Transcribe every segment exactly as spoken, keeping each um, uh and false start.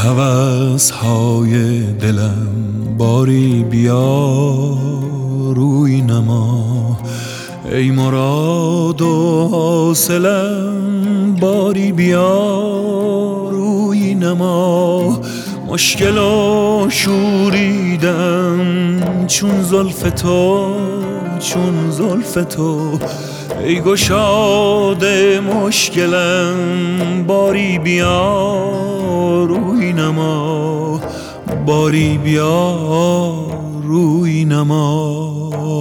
هوس های دلم باری بیا روی نما، ای مراد و حاصلم باری بیا روی نما. مشکل و شوریدم چون زلف تو، چون زلف تو، ای گشاد مشکلم باری بیا روی نما، باری بیا روی نما.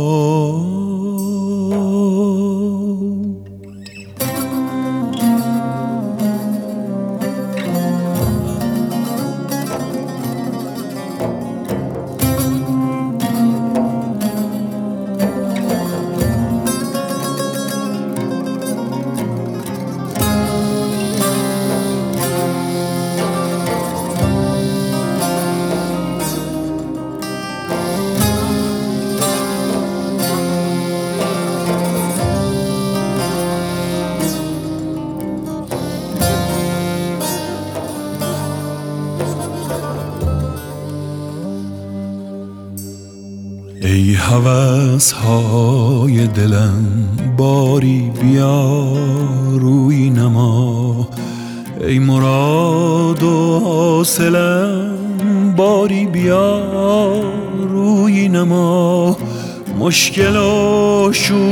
ای هوس های دلم باری بیا روی نما، ای مراد و حاصلم باری بیا روی نما. مشکل و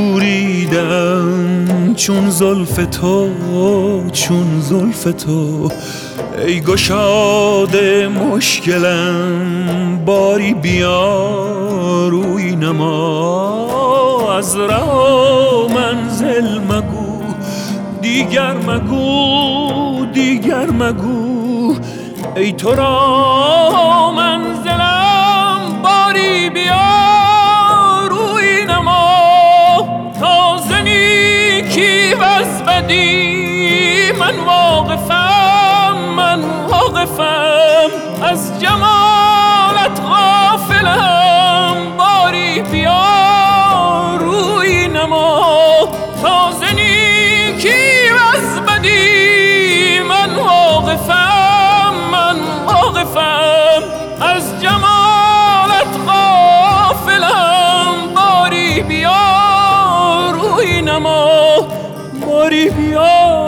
شوریدم چون زلف تو، چون زلف تو، ای گشاد مشکلم باری بیا روی نما. از راه منزل مگو دیگر، مگو دیگر مگو، ای تو را منزلم باری بیا روی نما. تازه نیکی و از بدی من واقفم، من واقفم، از جمالت غافلم باری بیا روی نما. تازه نیکی و از بدی من واقفم، من واقفم، از جمالت غافلم باری بیا روی نما، باری بیا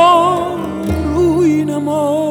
روی نما.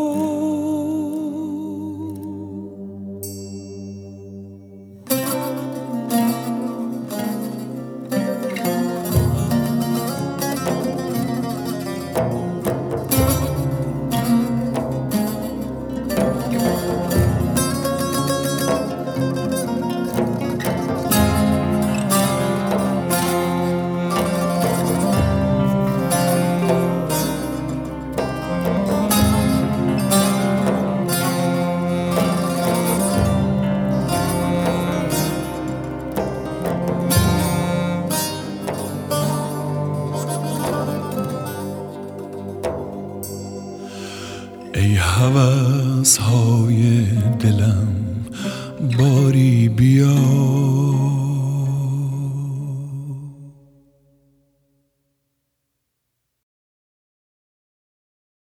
ای هوس های دلم باری بیا